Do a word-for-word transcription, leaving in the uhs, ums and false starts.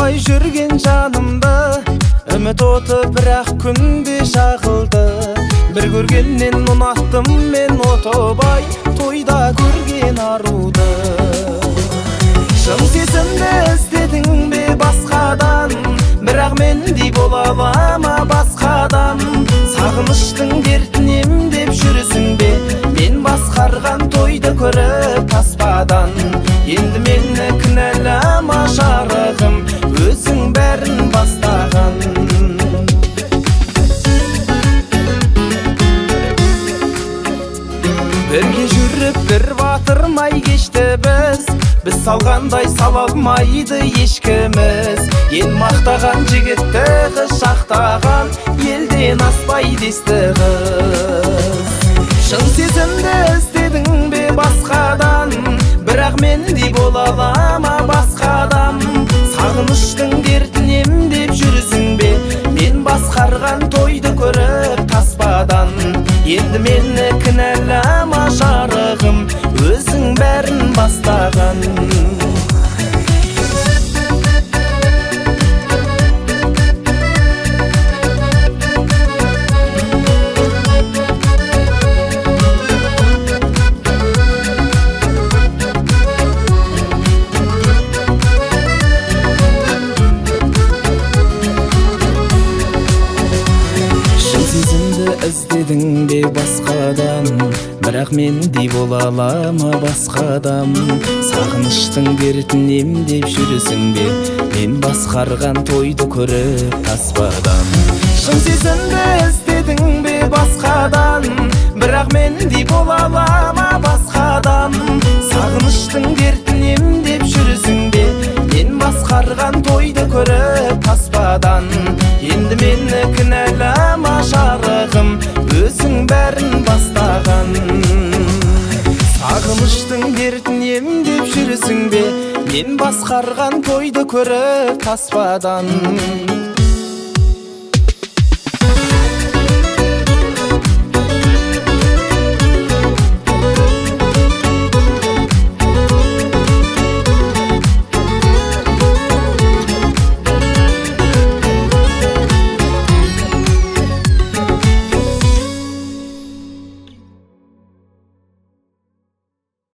Сағынбай жүрген жанымды, үміт оты бірақ күнде жағылды. Бір көргеннен ұнаттым мен отобай, тойда көрген аруды. Шын сезімді іздедің бе басқадан, бірақ мендей бола ала ма басқадан? Сағыныштың дертін емдеп жүрсің бе, мен басқарған тойды көріп таспадан? Енді мені кінәлама жарығым, өзің бәрін бастаған. Бірге жүріп бір батырмай кешті біз, біз салғандай сала алмайды ешкіміз. Ел мақтаған жігітті қыз шақтаған, елден аспай десті қыз. Шын сезімді іздедің бе басқадан, бірақ мендей бола ала ма басқадан? Сағыныштың дертін емдеп жүрсің бе, мен басқарған тойды көріп таспадан? Енді мені кінәлама жарығым, өзің бәрін бастаған. Іздедің бе басқадан, бірақ мендей бола ала ма басқадам? Сағыныштың дертін емдеп жүрсің бе, мен басқарған тойды көріп таспадан? Шын сезімді іздедің бе басқадан, бірақ мендей бола ала ма басқадам? Сағыныштың дертін емдеп жүрсің бе, мен басқарған тойды көріп таспадан? Енді мені кінәлама жарығым, өзің бәрін бастаған. Сағыныштың дертін емдеп жүрсің бе, мен басқарған тойды көріп таспадан?